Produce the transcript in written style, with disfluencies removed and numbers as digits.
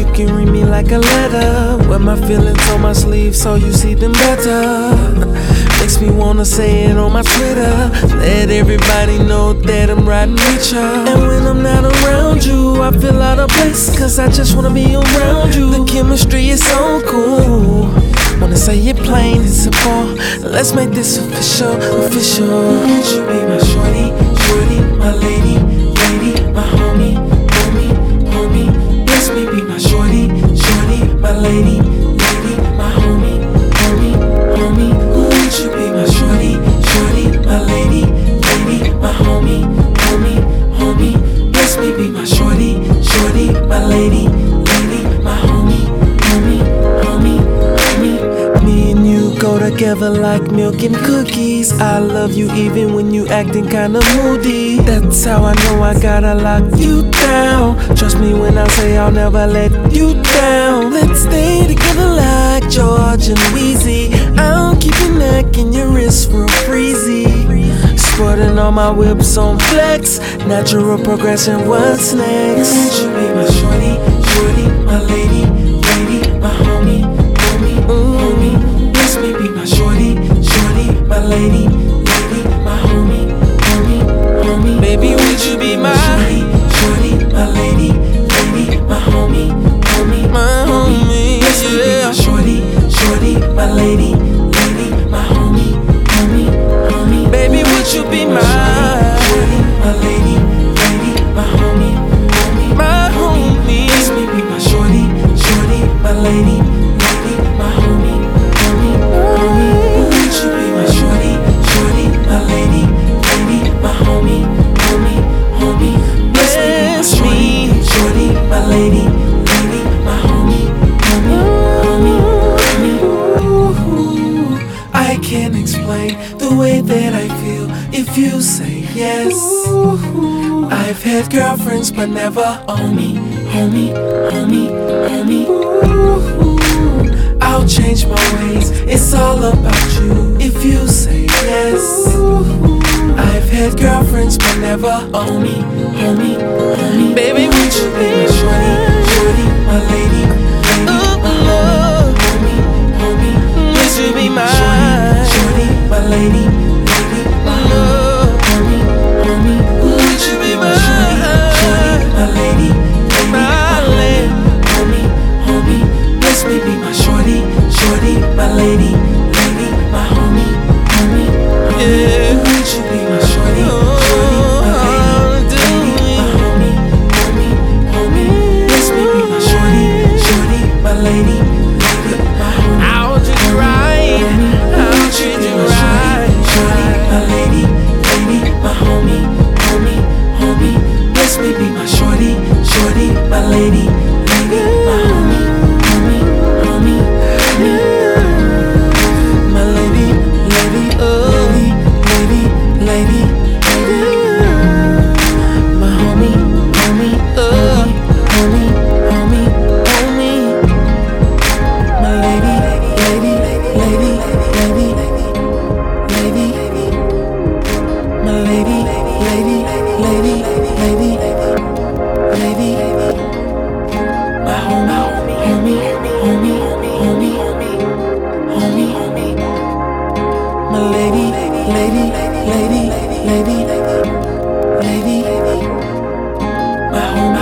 you can read me like a letter. Wear my feelings on my sleeve so you see them better. Makes me wanna say it on my Twitter. Let everybody know that I'm riding with ya. And when I'm not around you, I feel out of place, cause I just wanna be around you. The chemistry is so cool. Wanna say it plain and simple. Let's make this official, official. Won't you be my shorty, shorty, my lady, lady, my homie, homie, homie. Bless me be my shorty, shorty, my lady, lady, my homie, homie, homie. Won't you be my shorty, shorty, my lady, lady, my homie, homie, homie. Bless me be my shorty, shorty, my lady, lady, my homie, homie, homie, homie. Me and you go together like milk and cookies. I love you even when you acting kinda moody. That's how I know I gotta lock you down. Trust me when I say I'll never let you down. Let's stay together like George and Weezy. I'll keep your neck and your wrist real freezy. Sporting all my whips on flex. Natural progression, what's next? Won't you be my shorty, shorty, my lady, lady, my homie, homie, homie. Bless me be my shorty, shorty, my lady, lady, my homie, homie, homie. Baby, would you be my shorty, shorty, my lady, lady, my homie, homie, my homie. Bless me be my shorty, shorty, my lady, lady, my homie, homie, homie. Baby, would you be my shorty, my lady, lady, my homie, homie, my homie. Bless me be my shorty, shorty, my lady, lady, my homie, homie, homie. Would you be my shorty, shorty, my lady, lady, my homie, homie, homie. Bless me be my shorty, shorty, my lady, lady, my homie, homie, homie, homie. I can't explain the way that I feel if you say yes. I've had girlfriends but never homie, homie, homie, homie. I'll change my ways, it's all about you if you say yes. I've had girlfriends but never homie, homie, homie. Baby, would you be my shorty, shorty, my lady, lady, my homie, homie, homie. Would you be my shorty, my lady, lady, my homie, homie. Would you be my shorty, my lady, lady, my homie, homie. Bless me be my shorty, shorty, my lady, lady, my homie, homie, yeah. Would you be my shorty, shorty, my lady, lady, my homie, homie, homie. Bless me be my shorty, shorty, my lady, lady, my homie. I'll treat you right, I'll treat you right, shorty, my lady, lady, my homie, homie, homie. Bless me be my shorty, shorty, my lady, lady, my homie, homie, homie, homie. My lady, lady, lady, lady, lady, lady. My homie, homie, homie, homie, homie, homie. My lady, lady, lady, lady, lady. My lady, lady, lady, lady, lady. My homie, homie, homie, homie, homie, homie. My lady, lady, lady, lady, lady. My homie.